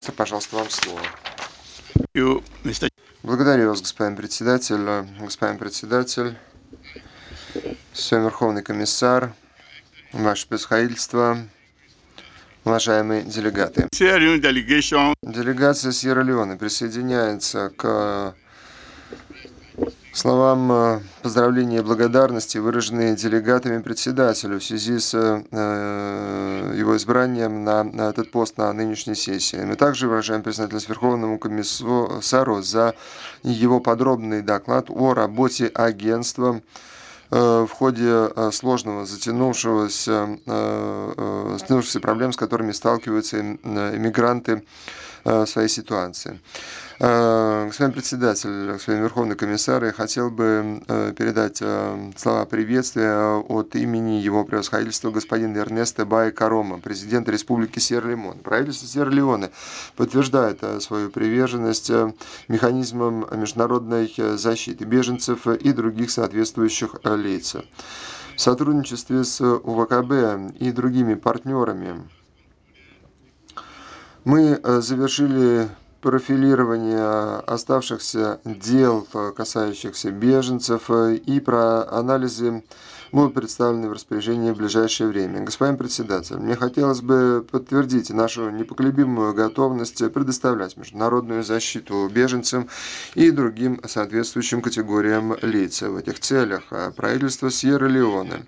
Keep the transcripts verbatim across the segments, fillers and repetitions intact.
Пожалуйста, вам слово. You, Mister Благодарю вас, господин председатель. Господин председатель, всем Верховный комиссар, ваше превосходительство, уважаемые делегаты. Sierra Leone delegation Делегация Сьерра-Леоне присоединяется к словам э, поздравления и благодарности, выраженные делегатами председателю в связи с э, его избранием на, на этот пост на нынешней сессии. Мы также выражаем признательность Верховному комиссару за его подробный доклад о работе агентства э, в ходе э, сложного, затянувшегося, э, э, затянувшихся проблем, с которыми сталкиваются э, иммигранты в своей ситуации. Господин председатель, господин Верховный комиссар, я хотел бы передать слова приветствия от имени его превосходительства господина Эрнеста Бая Карома, президента Республики Сьерра-Леоне. Правительство Сьерра-Леоне подтверждает свою приверженность механизмам международной защиты беженцев и других соответствующих лиц. В сотрудничестве с УВКБ и другими партнерами мы завершили профилирование оставшихся дел, касающихся беженцев, и про анализы будут представлены в распоряжение в ближайшее время. Господин председатель, мне хотелось бы подтвердить нашу непоколебимую готовность предоставлять международную защиту беженцам и другим соответствующим категориям лиц. В этих целях правительство Сьерра-Леоне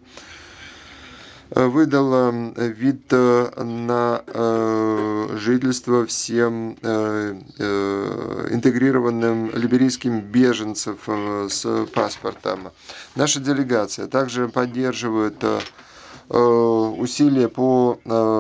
выдала вид на жительство всем интегрированным либерийским беженцам с паспортом. Наша делегация также поддерживает усилия по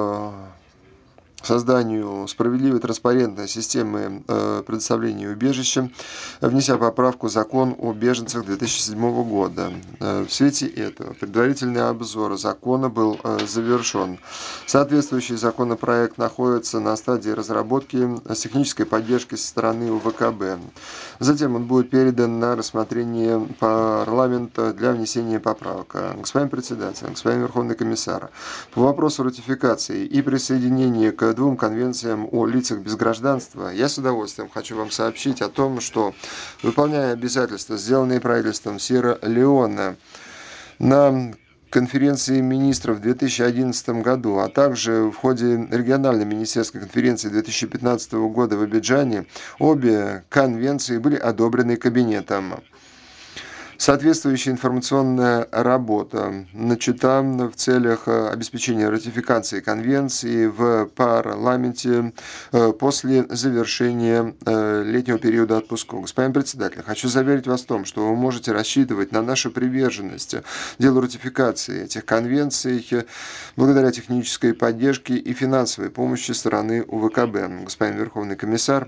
созданию справедливой транспарентной системы предоставления убежища, внеся поправку в закон о беженцах две тысячи седьмого года. В свете этого предварительный обзор закона был завершен. Соответствующий законопроект находится на стадии разработки с технической поддержкой со стороны УВКБ. Затем он будет передан на рассмотрение парламента для внесения поправок. Господин председатель, господин Верховный комиссар, по вопросу ратификации и присоединения к двум конвенциям о лицах без гражданства, я с удовольствием хочу вам сообщить о том, что, выполняя обязательства, сделанные правительством Сьерра-Леоне на конференции министров в две тысячи одиннадцатом году, а также в ходе региональной министерской конференции две тысячи пятнадцатого года в Абиджане, обе конвенции были одобрены Кабинетом. Соответствующая информационная работа начата в целях обеспечения ратификации конвенции в парламенте после завершения летнего периода отпусков. Господин председатель, хочу заверить вас в том, что вы можете рассчитывать на нашу приверженность делу ратификации этих конвенций благодаря технической поддержке и финансовой помощи стороны УВКБ. Господин Верховный комиссар,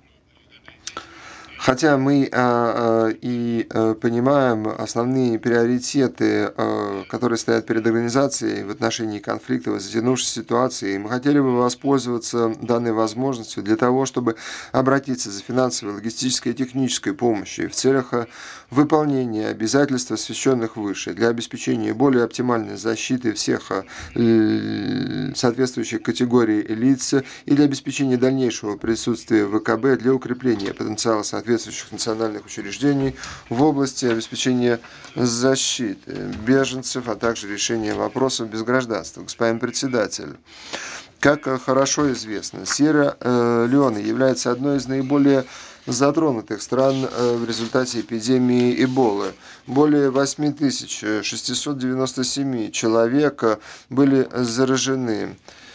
хотя мы а, а, и а, понимаем основные приоритеты, а, которые стоят перед организацией в отношении конфликта, затянувшейся ситуации, мы хотели бы воспользоваться данной возможностью для того, чтобы обратиться за финансовой, логистической и технической помощью в целях выполнения обязательств, освященных выше, для обеспечения более оптимальной защиты всех соответствующих категорий лиц и для обеспечения дальнейшего присутствия ВКБ для укрепления потенциала соответствующих национальных учреждений в области обеспечения защиты беженцев, а также решения вопросов без гражданства. Господин председатель, как хорошо известно, Сьерра-Леоне является одной из наиболее затронутых стран в результате эпидемии Эболы. Более восемь тысяч шестьсот девяносто семь человек были заражены.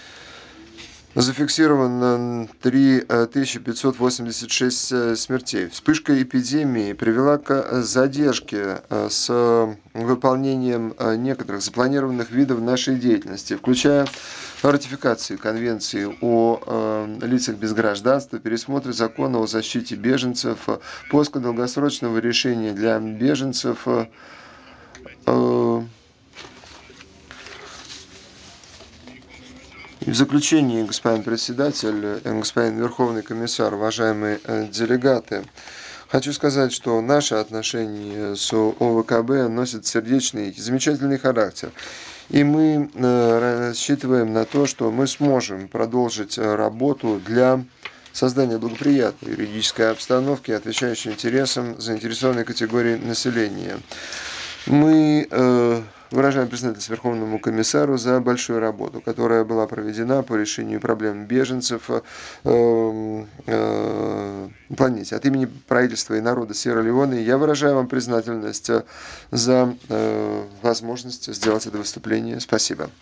Зафиксировано три тысячи пятьсот восемьдесят шесть смертей. Вспышка эпидемии привела к задержке с выполнением некоторых запланированных видов нашей деятельности, включая ратификацию Конвенции о лицах без гражданства, пересмотр закона о защите беженцев, поиск долгосрочного решения для беженцев, в заключение, господин председатель, господин Верховный комиссар, уважаемые делегаты, хочу сказать, что наши отношения с ОВКБ носят сердечный и замечательный характер. И мы рассчитываем на то, что мы сможем продолжить работу для создания благоприятной юридической обстановки, отвечающей интересам заинтересованной категории населения. Мы э, выражаем признательность Верховному комиссару за большую работу, которая была проведена по решению проблем беженцев э, э, на планете. От имени правительства и народа Сьерра-Леоне я выражаю вам признательность за э, возможность сделать это выступление. Спасибо.